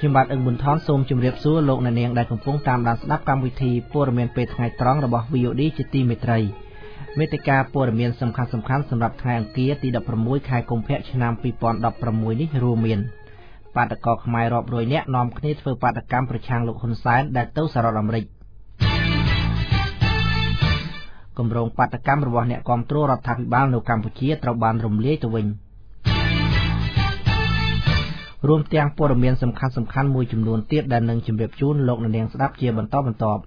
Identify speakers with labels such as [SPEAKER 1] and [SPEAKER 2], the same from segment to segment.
[SPEAKER 1] ខ្ញុំបាទអឹងប៊ុនថនសូមជម្រាបសួរលោកអ្នកនាងដែលកំពុងតាមដានស្ដាប់កម្មវិធីព័ត៌មានពេលថ្ងៃត្រង់របស់ VOD ជាទីមេត្រីមេតិការព័ត៌មានសំខាន់ៗសម្រាប់ថ្ងៃអង្គារទី16ខែកុម្ភៈឆ្នាំ2016នេះរួមមានបាតកោខ្មែររាប់រយនាក់នាំគ្នាធ្វើបាតកម្មប្រឆាំងលោកហ៊ុនសែនដែលទៅសហរដ្ឋអាមេរិកគម្រោងបាតកម្មរបស់អ្នកគាំទ្ររដ្ឋាភិបាលនៅកម្ពុជាត្រូវបានរំលាយទៅវិញរួមទាំងព័ត៌មានសំខាន់ៗមួយចំនួនទៀតដែលនឹងជម្រាបជូនលោកអ្នកនាងស្ដាប់ជាបន្តបន្ទាប់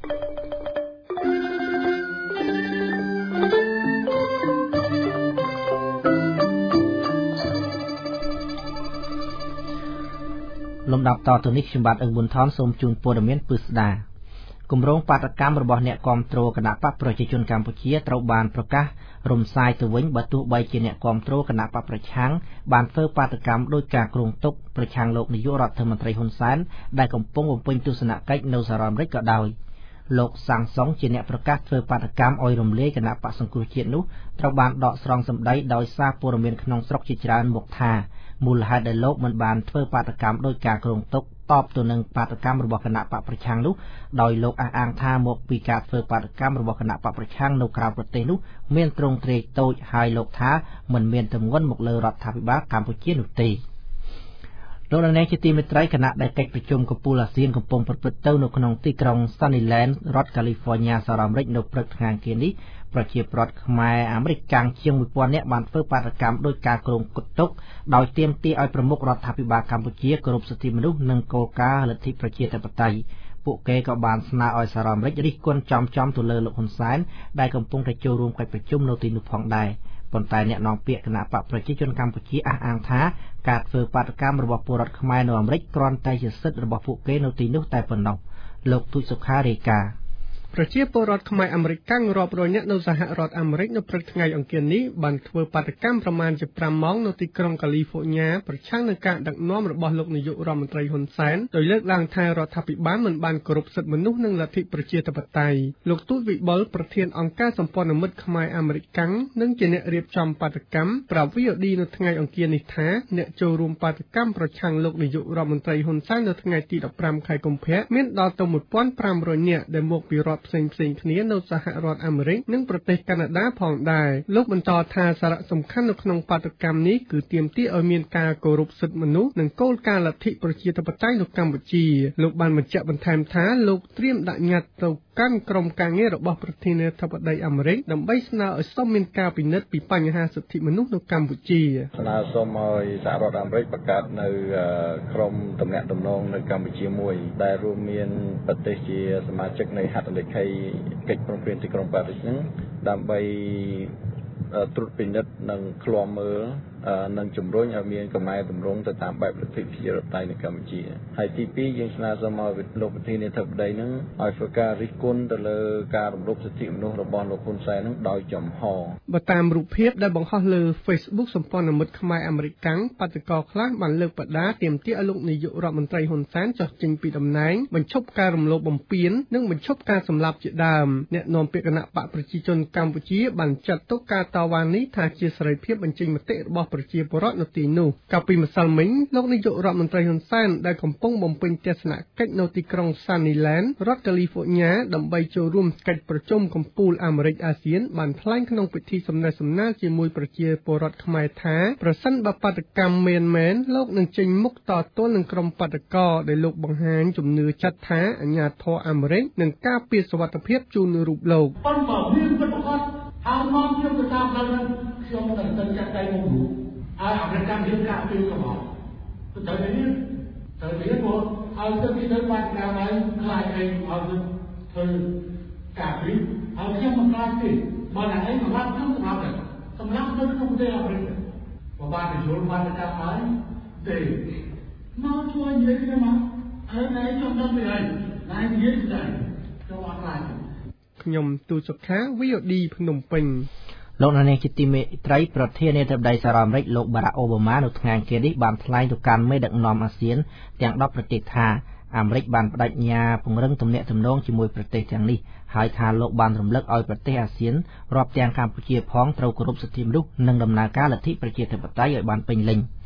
[SPEAKER 1] លំដាប់តទៅនេះខ្ញុំបាទអឹងប៊ុនថនសូមជូនព័ត៌មានពិស្ដាគម្រោងបាតកម្មរបស់អ្នកគាំទ្រគណៈបកប្រជាជនកម្ពុជាត្រូវបានប្រកាសរំសាយទៅវិញបើទោះបីជាអ្នកគាំទ្រគណៈបកប្រឆាំងបានធ្វើបាតកម្មដោយការគ្រោងទុកប្រឆាំងលោកនាយករដ្ឋមន្ត្រីហ៊ុនសែនដែលកំពុងបំពេញទស្សនកិច្ចនៅសហរដ្ឋអាមេរិកក៏ដោយលោកសាំងសុងជាអ្នកប្រកាសធ្វើបាតកម្មឲ្យរំលាយគណៈបកសង្គ្រោះជាតិនោះត្រូវបានដកស្រង់សម្ដីដោយសារព័ត៌មានក្នុងស្រុកជាច្រើនមកថាមូលហេតុដែលលោកមិនបានធ្វើបាតកម្មដោយការគ្រោងទុកតបទៅនឹងបាតកម្មរបស់គណៈបកប្រឆាំងនោះដោយលោកអះអាងថាមកពីការធ្វើបាតកម្មរបស់គណៈបកប្រឆាំងនៅក្រៅប្រទេសនោះមានទ្រង់ទ្រាយតូចហើយលោកថាមិនមានទម្ងន់មកលើរដ្ឋាភិបាលកម្ពុជានោះទេលោកនាងជាទីមេត្រីគណៈដែលកិច្ចប្រជុំកំពូលអាស៊ានកំពុងប្រព្រឹត្តទៅនៅក្នុងទីក្រុង Sunnyland រដ្ឋ California សហរដ្ឋអាមេរិកនៅព្រឹកថ្ងៃអង្គារនេះប្រជាពលរដ្ឋខ្មែរអាមេរិកកាំងជាង 1000 នាក់បានធ្វើបាតកម្មដោយការគ្រោងទុកដោយទាមទារឲ្យប្រមុខរដ្ឋាភិបាលកម្ពុជាគោរពសិទ្ធិមនុស្សនិងគោលការណ៍លទ្ធិប្រជាធិបតេយ្យពួកគេក៏បានស្នើឲ្យសហរដ្ឋអាមេរិករិះគន់ចំទៅលើលោកហ៊ុនសែនដែលកំពុងតែចូលរួមកិច្ចប្រជុំនៅទីនោះផងដែរប៉ុន្តែអ្នកនាំពាក្យគណៈបកប្រជាជនកម្ពុជាអះអាងថាការធ្វើបាតកម្មរបស់ពលរដ្ឋខ្មែរនៅអាមេរិកគ្រាន់តែជាសិទ្ធិរបស់ពួកគេនៅទីនោះតែប៉ុណ្ណោះលោកទូចសុខារាយការណ៍
[SPEAKER 2] ប្រជាពលរដ្ឋខ្មែរអាមេរិកកាំងរាប់រយនាក់នៅសហរដ្ឋអាមេរិកនៅព្រឹកថ្ងៃអង្គារនេះបានធ្វើបាតកម្មប្រមាណជា5ម៉ោងនៅទីក្រុងកាលីហ្វ័រញ៉ាប្រឆាំងនឹងការដឹកនាំរបស់លោកនាយករដ្ឋមន្ត្រីហ៊ុនសែនដោយលើកឡើងថារដ្ឋាភិបាលមិនបានគោរពសិទ្ធិមនុស្សនិងលទ្ធិប្រជាធិបតេយ្យលោកទូចវិបុលប្រធានអង្គការសម្ព័ន្ធមិត្តខ្មែរអាមេរិកកាំងនិងជាអ្នករៀបចំបាតកម្មប្រាប់ VOD នៅថ្ងៃអង្គារនេះថាអ្នកចូលរួមបាតកម្មប្រឆាំងលោកនាយករដ្ឋមន្ត្រីហ៊ុនសែននៅថ្ងៃទី15ខែកុម្ភៈមានដល់ទៅ1500នាក់ដែលមកពីរដ្ឋផ្សេងគ្នានៅសហរដ្ឋអាមេរិកនិងប្រទេសកាណាដាផងដែរលោកបន្តថាសារៈសំខាន់នៅក្នុងបាតកម្មនេះគឺទាមទារឲ្យមានការគោរពសិទ្ធិមនុស្សនិងគោលការណ៍លទ្ធិប្រជាធិបតេយ្យនៅកម្ពុជាលោកបានបញ្ជាក់បន្ថែមថាលោកត្រៀមដាក់ញត្តិទៅកាន់ក្រុមការងាររបស់ប្រធានាធិបតីអាមេរិកដើម្បីស្នើឲ្យសុំមានការពិនិត្យពីបញ្ហាសិទ្ធិមនុស្សនៅកម្ពុជា
[SPEAKER 3] ស្នើសុំឲ្យសហរដ្ឋអាមេរិកបង្កើតនៅក្រុមទំនាក់ទំនងនៅកម្ពុជាមួយដែលរួមមានប្រទេសជាសមាជិកនៃហត្ថលេខីកិច្ចព្រមព្រៀងទីក្រុងប៉ារីសហ្នឹងដើម្បីត្រួតពិនិត្យនិងឃ្លាំមើលនិងជំរុញឲ្យមានកំណែទម្រង់ទៅតាមបែបលទ្ធិប្រជាធិបតេយ្យនៅកម្ពុជាហើយទី2យើងស្នើសុំឲ្យលោកប្រធានាធិបតីហ្នឹងឲ្យធ្វើការរិះគន់ទៅលើការរំលោភសិទ្ធិមនុស្សរបស់លោកហ៊ុនសែនហ្នឹងដោយចំហ
[SPEAKER 2] បើតាមរូបភាពដែលបង្ហោះលើ Facebook សម្ព័ន្ធមិត្តខ្មែរអាមេរិកកាំងបាតកោខ្លះបានលើកបដាទាមទារឲ្យលោកនាយករដ្ឋមន្ត្រីហ៊ុនសែនចុះចេញពីតំណែងបញ្ឈប់ការរំលោភបំពាននិងបញ្ឈប់ការសម្លាប់ជាដើមអ្នកនាំពាក្យគណៈបកប្រជាជនកម្ពុជាបានចាត់ទុកការតវ៉ានេះថាជាសេរីភាពបញ្ចេញមតិរបស់ប្រជាពលរដ្ឋនៅទីនោះកាលពីម្សិលមិញលោកនាយករដ្ឋមន្ត្រីហ៊ុនសែនដែលកំពុងបំពេញទស្សនកិច្ចនៅទីក្រុង Sunnyland រដ្ឋ California ដើម្បីចូលរួមកិច្ចប្រជុំកំពូលអាមេរិកអាស៊ានបានថ្លែងក្នុងពិធីសំណេះសំណាលជាមួយប្រជាពលរដ្ឋខ្មែរថាប្រសិនបើបាតកម្មមែនលោកនឹងចេញមុខតទល់នឹងក្រុមបាតកោដែលលោកបង្ហាញជំនឿចាត់ថាអាជ្ញាធរអាមេរិកនឹងការពារសុវត្ថិភាពជូនរូបលោក
[SPEAKER 4] ប៉ុន្តែមានពិតប្រាកដហើយមកខ្ញុំទៅតាមដល់ខ្ញុំតែទៅចាត់ដៃមករូបហើយអាមេរិកយើងការពារក៏មកទៅនេះមកឲ្យទៅទីទៅបាត់ណាហើយខ្លាចអីឲ្យទៅធ្វើការពារហើយខ្ញុំមិនខ្លាចទេបើណាអីសម្រាប់ខ្ញុំសម្រាប់ទៅក្នុងប្រទេសអាមេរិកបើបានទៅយល់បានទៅតាមហើយទេមកជួយនិយាយគ្នាមកហើយណែខ្ញុំដឹងពីហើយណែនិយាយទៅចូលអត់ខ្លាច
[SPEAKER 2] ខ្ញុំទូចសុខា VOD ភ្នំពេញ
[SPEAKER 1] លោកនាយកជាទីមេត្រីប្រធានាធិបតីសហរដ្ឋអាមេរិកលោកបារ៉ាក់អូបាម៉ានៅថ្ងៃអង្គារនេះបានថ្លែងទៅកាន់មេដឹកនាំអាស៊ានទាំង10ប្រទេសថាអាមេរិកបានបដិញ្ញាពង្រឹងទំនាក់ទំនងជាមួយប្រទេសទាំងនេះហើយថាលោកបានរំលឹកឲ្យប្រទេសអាស៊ានរាប់ទាំងកម្ពុជាផងត្រូវគោរពសិទ្ធិមនុស្សនិងដំណើរការលទ្ធិប្រជាធិបតេយ្យឲ្យបានពេញលេញ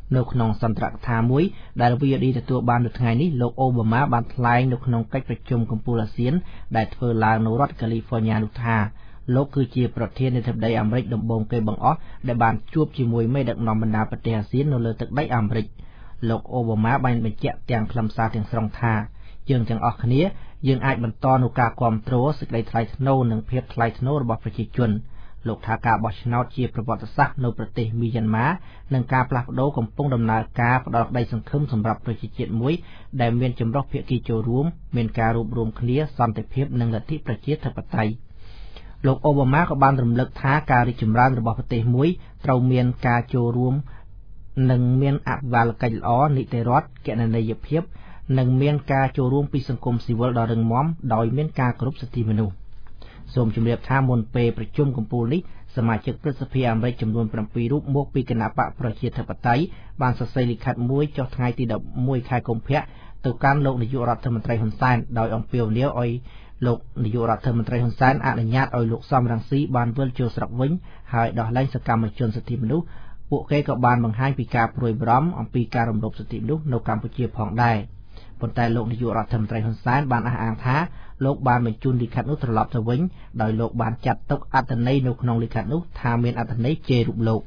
[SPEAKER 1] នៅក្នុងសន្ទរកថាមួយដែល VOD ទទួលបាននៅថ្ងៃនេះលោកអូបាម៉ាបានថ្លែងនៅក្នុងកិច្ចប្រជុំកំពូលអាស៊ានដែលធ្វើឡើងនៅរដ្ឋកាលីហ្វ័រញ៉ានោះថាលោកគឺជាប្រធានាធិបតីអាមេរិកដំបូងគេបង្អស់ដែលបានជួបជាមួយមេដឹកនាំបណ្ដាប្រទេសអាស៊ាននៅលើទឹកដីអាមេរិកលោកអូបាម៉ាបានបញ្ជាក់ទាំងខ្លឹមសារទាំងស្រុងថាយើងទាំងអស់គ្នាយើងអាចបន្តនូវការគ្រប់គ្រងសេចក្តីថ្លៃថ្នូរនិងភាពថ្លៃថ្នូររបស់ប្រជាជនលោកថាការបោះឆ្នោតជាប្រវត្តិសាស្ត្រនៅប្រទេសមីយ៉ាន់ម៉ានិងការផ្លាស់ប្ដូរកំពុងដំណើរការផ្ដល់ក្តីសង្ឃឹមសម្រាប់ប្រជាជាតិមួយដែលមានចម្រុះភាគីចូលរួមមានការរួបរวมគ្នាសន្តិភាពនិងលទ្ធិប្រជាធិបតេយ្យលោកអូបាម៉ាក៏បានរំលឹកថាការរីកចម្រើនរបស់ប្រទេសមួយត្រូវមានការចូលរួមនិងមានអភិបាលកិច្ចល្អនីតិរដ្ឋគណនេយ្យភាពនិងមានការចូលរួមពីសង្គមស៊ីវិលដ៏រឹងមាំដោយមានការគោរពសិទ្ធិមនុស្សសូមជម្រាបថាមុនពេលប្រជុំកំពូលនេះសមាជិកព្រឹទ្ធសភាអាមេរិកចំនួន7រូបមកពីគណៈបកប្រជាធិបតេយ្យបានសរសេរលិខិតមួយចុះថ្ងៃទី11ខែកុម្ភៈទៅកាន់លោកនាយករដ្ឋមន្ត្រីហ៊ុនសែនដោយអំពាវនាវឲ្យលោកនាយករដ្ឋមន្ត្រីហ៊ុនសែនអនុញ្ញាតឲ្យលោកសំរងស៊ីបានវិលចូលស្រុកវិញហើយដោះលែងសកម្មជនសិទ្ធិមនុស្សពួកគេក៏បានបង្ហាញពីការព្រួយបារម្ភអំពីការរំលោភសិទ្ធិមនុស្សនៅកម្ពុជាផងដែរប៉ុន្តែលោកនាយករដ្ឋមន្ត្រីហ៊ុនសែនបានអះអាងថាលោកបានបញ្ជូនលិខិតនោះត្រឡប់ទៅវិញដោយលោកបានចាត់ទុកអត្ថន័យនៅក្នុងលិខិតនោះថាមានអត្ថន័យជេររូបលោក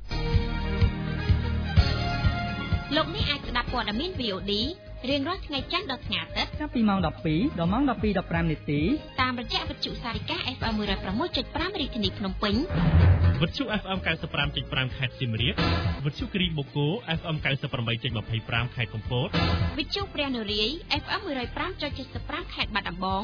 [SPEAKER 5] នេះអាចស្ដាប់ព័ត៌មាន VOD រៀងរាល់ថ្ងៃច័ន្ទដល់ថ្ងៃអាទិត្យ
[SPEAKER 6] ចាប់ពីម៉ោង 12 ដល់ម៉ោង 12:15 នាទី
[SPEAKER 5] តាមរយៈវិទ្យុសារិកា FM 106.5 រាជធានីភ្នំពេញ
[SPEAKER 7] វិទ្យុ FM 95.5 ខេត្តសៀមរាបវិទ្យុគិរីបូកូ FM 98.25 ខេត្តកំពត
[SPEAKER 5] វិទ្យុព្រះនរាយ FM 105.75 ខេត្តបាត់ដំបង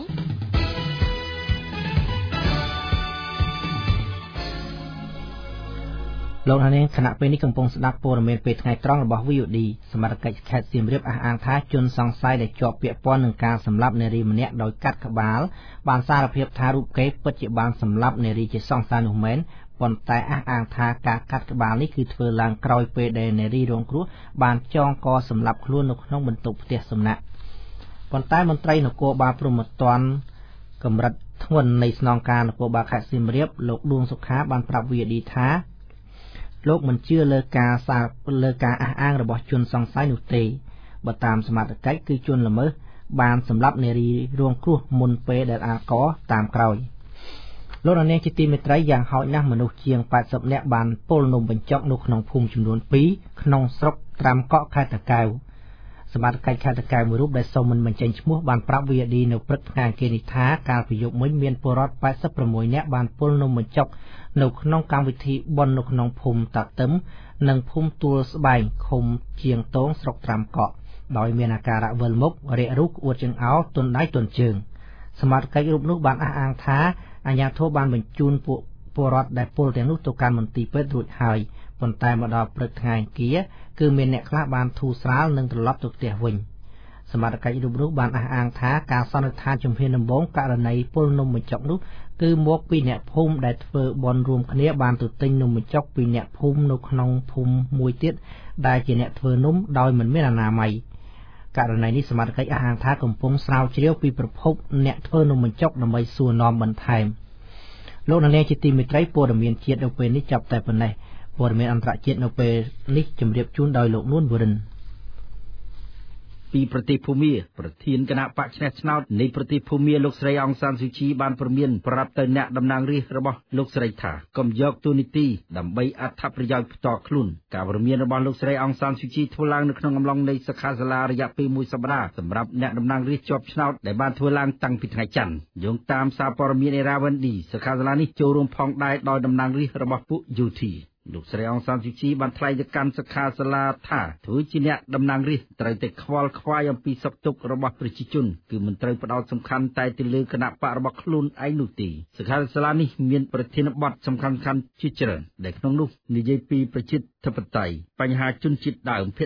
[SPEAKER 1] លោកនាងគណៈពេលនេះកំពុងស្ដាប់ព័ត៌មានពេលថ្ងៃត្រង់របស់ VOD សមត្ថកិច្ចខេត្តសៀមរាបអះអាងថាជនសង្ស័យដែលជាប់ពាក់ព័ន្ធនឹងការសម្លាប់នារីម្នាក់ដោយកាត់ក្បាលបានសារភាពថារូបគេពិតជាបានសម្លាប់នារីជាសង្ស័យនោះមែនប៉ុន្តែអះអាងថាការកាត់ក្បាលនេះគឺធ្វើឡើងក្រោយពេលដែលនារីរងគ្រោះបានចងកសម្លាប់ខ្លួននៅក្នុងបន្ទប់ផ្ទះសំណាក់ប៉ុន្តែមន្ត្រីនគរបាលព្រហ្មទណ្ឌកម្រិតធ្ងន់នៃស្នងការនគរបាលខេត្តសៀមរាបលោកដួងសុខាបានប្រាប់ VOD ថាលោកមិនជឿលើការអះអាងរបស់ជនសង្ស័យនោះទេបើតាមសមត្ថកិច្ចគឺជនល្មើសបានសម្លាប់នារីរងគ្រោះមុនពេលដែលអាកតាមក្រោយលោកនាងជាទីមេត្រីយ៉ាងហោចណាស់មនុស្សជាង80នាក់បានពលនំបញ្ចុកនៅក្នុងភូមិចំនួន2ក្នុងស្រុកត្រាំកក់ខេត្តតាកែវសមត្ថកិច្ចខេត្តតាកែវមួយរូបដែលសូមមិនបញ្ចេញឈ្មោះបានប្រាប់ VOD នៅព្រឹកថ្ងៃអង្គារនេះថាកាលពីយប់មិញមានពលរដ្ឋ86នាក់បានពលនំបញ្ចុកនៅក្នុងកម្មវិធីបុណ្យនៅក្នុងភូមិតាទឹមនិងភូមិទួលស្បែងឃុំជាងតងស្រុកត្រាំកក់ដោយមានអាការៈវិលមុខរាករូសក្អួតចង្អោរទន់ដៃទន់ជើងសមត្ថកិច្ចរូបនោះបានអះអាងថាអាជ្ញាធរបានបញ្ជូនពួកពលរដ្ឋដែលពលទាំងនោះទៅកាន់មន្ទីរពេទ្យរួចហើយប៉ុន្តែមកដល់ព្រឹកថ្ងៃអង្គារគឺមានអ្នកខ្លះបានធូរស្រាលនិងត្រឡប់ទៅផ្ទះវិញសមត្ថកិច្ចរូបនោះបានអះអាងថាការសន្និដ្ឋានជំហានដំបូងករណីពលនំបញ្ចុកនោះគឺមកពីអ្នកភូមិដែលធ្វើបន់រួមគ្នាបានទៅទិញនំបញ្ចុកពីអ្នកភូមិនៅក្នុងភូមិមួយទៀតដែលជាអ្នកធ្វើនំដោយមិនមានអនាម័យករណីនេះសមត្ថកិច្ចអះអាងថាកំពុងស្រាវជ្រាវពីប្រភពអ្នកធ្វើនំបញ្ចុកដើម្បីសួរនាំបន្ថែមលោកនាងជាទីមេត្រីព័ត៌មានជាតិនៅពេលនេះចាប់តែប៉ុណ្ណេះព័ត៌មានអន្តរជាតិនៅពេលនេះជម្រាបជូនដោយលោកនួនវរិន
[SPEAKER 6] ពីប្រទេសភូមាប្រធានគណៈបកឆ្នះឆ្នោតនៃប្រទេសភូមាលោកស្រីអង្សានស៊ូជីបានព្រមានប្រាប់ទៅអ្នកតំណាងរាស្ត្ររបស់លោកស្រីថាកុំយកទូនីតិដើម្បីអត្ថប្រយោជន៍ផ្ទាល់ខ្លួនការព្រមានរបស់លោកស្រីអង្សានស៊ូជីធ្វើឡើងនៅក្នុងអំឡុងនៃសិក្ខាសាលារយៈពេល1សប្តាហ៍សម្រាប់អ្នកតំណាងរាស្ត្រជាប់ឆ្នោតដែលបានធ្វើឡើងតាំងពីថ្ងៃច័ន្ទយោងតាមសារព័ត៌មានអេរ៉ាវ៉ាន់ឌីសិក្ខាសាលានេះចូលរួមផងដែរដោយតំណាងរាស្ត្ររបស់ពួកយូធីលោកស្រីអង្សានស៊ូជីបានថ្លែងទៅកាន់សិក្ខាសាលាថាធ្វើជាអ្នកតំណាងរាស្ត្រត្រូវតែខ្វល់ខ្វាយអំពីសុខទុក្ខរបស់ប្រជាជនគឺមិនត្រូវផ្ដោតសំខាន់តែទៅលើគណៈបករបស់ខ្លួនឯងនោះទេសិក្ខាសាលានេះមានប្រធានបទសំខាន់ៗជាច្រើនដែលក្នុងនោះនិយាយពីប្រជាធិបតេយ្យបញ្ហាជនជាតិដើមភាគតិច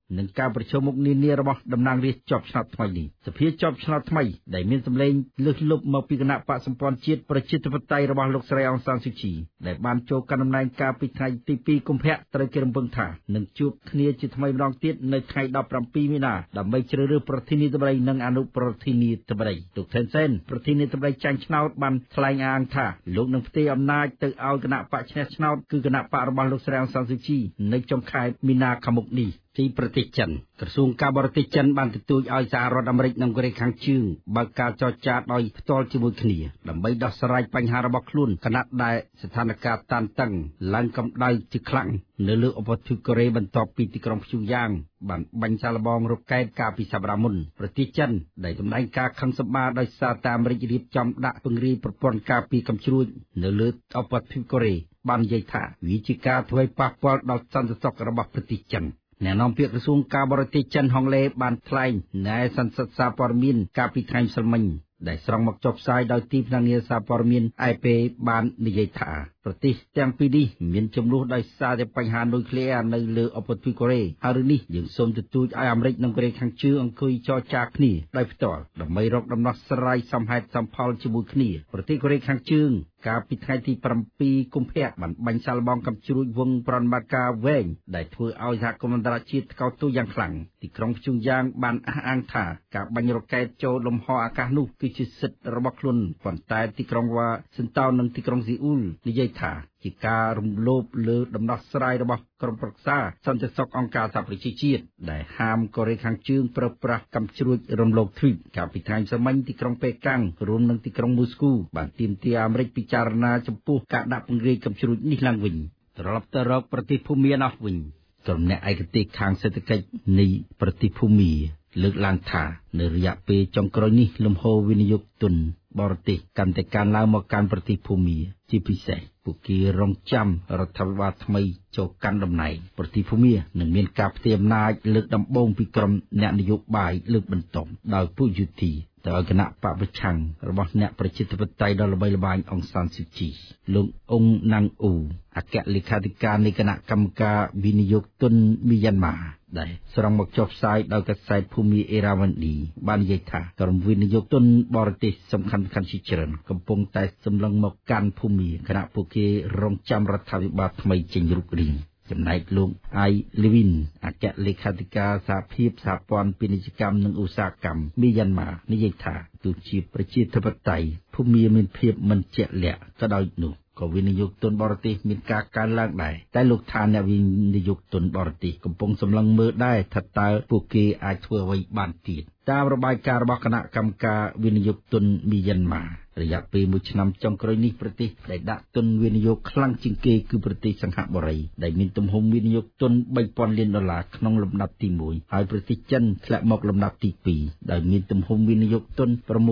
[SPEAKER 6] នឹងការប្រជុំមុខនានារបស់តំណាងរាស្ត្រជាប់ឆ្នោតថ្មីនេះសភាជាប់ឆ្នោតថ្មីដែលមានសម្លេងលើសលប់មកពីគណៈបកសម្ព័ន្ធជាតិប្រជាធិបតេយ្យរបស់លោកស្រីអង្សានស៊ូជីដែលបានចូលកាន់តំណែងកាលពីថ្ងៃទី2កុម្ភៈត្រូវគេរំពឹងថានឹងជួបគ្នាជាថ្មីម្ដងទៀតនៅថ្ងៃ17មីនាដើម្បីជ្រើសរើសប្រធានាធិបតីនិងអនុប្រធានាធិបតីលោកថេនសែនប្រធានាធិបតីចាញ់ឆ្នោតបានថ្លែងអាងថាលោកនឹងផ្ទេរអំណាចទៅឲ្យគណៈបកឈ្នះឆ្នោតគឺគណៈបករបស់លោកស្រីអង្សានស៊ូជីនៅចុងខែមីនាខាងមុខនេះទីប្រទេសចិនក្រសួងការបរទេសចិនបានទទូចឲ្យសហរដ្ឋអាមេរិកនិងកូរ៉េខាងជើងបើកការចរចាដោយផ្ទាល់ជាមួយគ្នាដើម្បីដោះស្រាយបញ្ហារបស់ខ្លួនខណៈដែលស្ថានភាពតានតឹងឡើងកម្ដៅជាខ្លាំងនៅលើឧបទ្វីបកូរ៉េបន្ទាប់ពីទីក្រុងព្យុងយ៉ាងបានបាញ់សាកល្បងរ៉ុកកែតកាលពីសប្តាហ៍មុនប្រទេសចិនដែលសម្ដែងការខឹងសម្បារដោយសារតែអាមេរិករៀបចំដាក់ពង្រាយប្រព័ន្ធការពារកំជ្រួចនៅលើឧបទ្វីបកូរ៉េបាននិយាយថាវាជាការធ្វើឲ្យប៉ះពាល់ដល់សន្តិសុខរបស់ប្រទេសចិនអ្នកនាំពាក្យក្រសួងការបរទេសចិនហុងឡេបានថ្លែងនៅសន្និសីទសារព័ត៌មានកាលពីថ្ងៃម្សិលមិញដែលស្រង់មកចុះផ្សាយដោយទីភ្នាក់ងារសារព័ត៌មាន AP បាននិយាយថាប្រទេសទាំងពីរនេះមានចំនួនដោយសារតែបញ្ហានុយក្លេអ៊ែរនៅលើឧបទ្វីបកូរ៉េហើយរឿងនេះយើងសូមទទូចឲ្យអាមេរិកនិងកូរ៉េខាងជើងអង្គុយចរចាគ្នាដោយផ្ទាល់ដើម្បីរកដំណោះស្រាយសមហេតុសមផលជាមួយគ្នាប្រទេសកូរ៉េខាងជើងកាលពីថ្ងៃទី7កុម្ភៈបានបាញ់សាកល្បងកំជ្រួចវងប្រតិបត្តិការវែងដែលធ្វើឲ្យសហគមន៍អន្តរជាតិថ្កោលទោសយ៉ាងខ្លាំងទីក្រុងព្យុងយ៉ាងបានអះអាងថាការបាញ់រ៉ុកែតចូលលំហអាកាសនោះគឺជាសិទ្ធិរបស់ខ្លួនប៉ុន្តែទីក្រុងវ៉ាស៊ីនតោននិងទីក្រុងស៊ីអ៊ូលនិយាយថាជាការរំលោភលើដំណោះស្រាយរបស់ក្រុមប្រឹក្សាសន្តិសុខអង្គការសហប្រជាជាតិដែលហាមកូរ៉េខាងជើងប្រើប្រាស់កាំជ្រួចរំលោភទ្វីបកាលពីថ្ងៃម្សិលមិញទីក្រុងប៉េកាំងរួមនឹងទីក្រុងមូស្គូបានទាមទារអាមេរិកពិចារណាចំពោះការដាក់ពង្រាយកាំជ្រួចនេះឡើងវិញត្រឡប់ទៅរកប្រទេសភូមានោះវិញក្រុមអ្នកឯកទេសខាងសេដ្ឋកិច្ចនៃប្រទេសភូមាលើកឡើងថានៅរយៈពេលចុងក្រោយនេះលំហូរវិនិយោគទុនបរទេសកាន់តែកើនឡើងមកកាន់ប្រទេសភូមាជាពិសេសពួកគេរងចាំរដ្ឋាភិបាលថ្មីចូលកាន់តំណែងប្រទេសភូមានឹងមានការផ្ទេរអំណាចលើកដំបូងពីក្រុមអ្នកនយោបាយលើកបន្ទប់ដោយពួកយុធីទៅឲ្យគណៈបកប្រឆាំងរបស់អ្នកប្រជាធិបតេយ្យដ៏ល្បីល្បាញអង្សានស៊ូជីលោកអ៊ុងណាំងអ៊ូអគ្គលេខាធិការនៃគណៈកម្មការវិនិយោគទុនមីយ៉ាន់ម៉ាដែលស្រង់មកចុះផ្សាយដោយកាសែតភូមិអេរ៉ាវ៉ាន់ឌីបាននិយាយថាក្រុមវិនិយោគទុនបរទេសសំខាន់ជាច្រើនកំពុងតែសម្លឹងមកកាន់ភូមិគណៈពួកគេរងចាំរដ្ឋាភិបាលថ្មីចេញរូបរាងចំណែកលោកអៃលីវីនអគ្គលេខាធិការសហភាពសហព័ន្ធពាណិជ្ជកម្មនិងឧស្សាហកម្មមីយ៉ាន់ម៉ានិយាយថាទោះជាប្រជាធិបតេយ្យភូមិមានភាពមិនជាក់លាក់ក៏ដោយនោះក៏វិនិយោគទុនបរទេសមានការកើនឡើងដែរតែលោកថាអ្នកវិនិយោគទុនបរទេសកំពុងសម្លឹងមើលដែរថាតើពួកគេអាចធ្វើអ្វីបានទៀតតាមរបាយការណ៍របស់គណៈកម្មការវិនិយោគទុនមីយ៉ាន់ម៉ារយៈពេល1ឆ្នាំចុងក្រោយនេះប្រទេសដែលដាក់ទុនវិនិយោគខ្លាំងជាងគេគឺប្រទេសសិង្ហបុរីដែលមានទំហំវិនិយោគទុន$3,000 លានក្នុងលំដាប់ទី1ហើយប្រទេសចិនធ្លាក់មកលំដាប់ទី2ដោយមានទំហំវិនិយោគទុន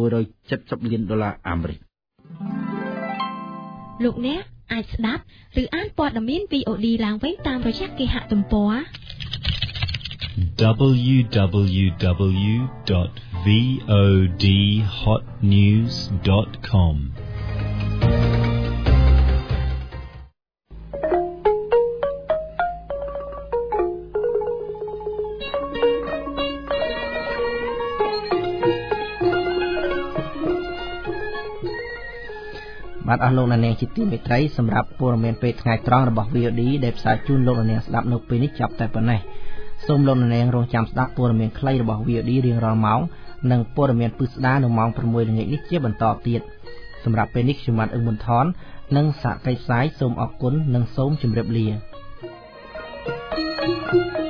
[SPEAKER 6] $670 លានអាមេរិក
[SPEAKER 5] លោកអ្នកអាចស្ដាប់ឬអានព័ត៌មាន VOD ឡើងវិញតាមរយៈគេហទំព័រ
[SPEAKER 8] www.vodhotnews.com
[SPEAKER 1] បាទអស់លោកអ្នកនាងជាទីមេត្រីសម្រាប់ព័ត៌មានពេលថ្ងៃត្រង់របស់ VOD ដែលផ្សាយជូនលោកអ្នកនាងស្ដាប់នៅពេលនេះចាប់តែប៉ុណ្ណេះសូមលោកអ្នកនាងរងចាំស្ដាប់ព័ត៌មានខ្លីរបស់ VOD រៀងរាល់ម៉ោងនិងព័ត៌មានពិស្ដារនៅម៉ោង 6 ល្ងាចនេះជាបន្តទៀតសម្រាប់ពេលនេះខ្ញុំបាទអឹងប៊ុនថននិងសហការីផ្សាយសូមអរគុណនិងសូមជម្រាបលា